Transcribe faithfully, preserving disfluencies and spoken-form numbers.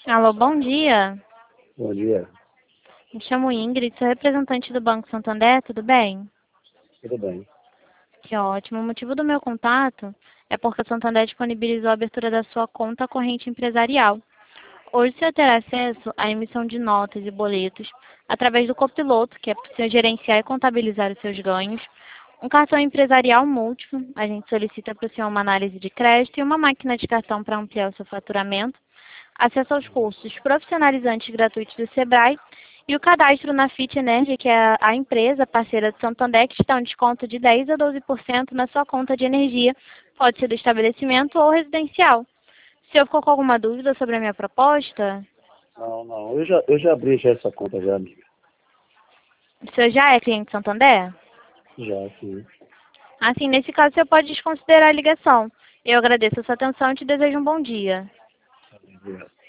Alô, bom dia. Bom dia, Me chamo Ingrid, sou representante do Banco Santander, tudo bem? tudo bem? Que ótimo. O motivo do meu contato é porque o Santander disponibilizou a abertura da sua conta corrente empresarial. Hoje você terá acesso à emissão de notas e boletos através do copiloto, que é para você gerenciar e contabilizar os seus ganhos. Um cartão empresarial múltiplo, a gente solicita para o senhor uma análise de crédito e uma máquina de cartão para ampliar o seu faturamento. Acesso aos cursos profissionalizantes gratuitos do Sebrae e o cadastro na Fit Energy, que é a empresa parceira do Santander, que te dá um desconto de dez a doze por cento na sua conta de energia, pode ser do estabelecimento ou residencial. Se eu ficou com alguma dúvida sobre a minha proposta, Não, não, eu já, eu já abri já essa conta já, amiga. o senhor já é cliente Santander? Já, sim. Assim, nesse caso, você pode desconsiderar a ligação. Eu agradeço a sua atenção e te desejo um bom dia. Obrigado.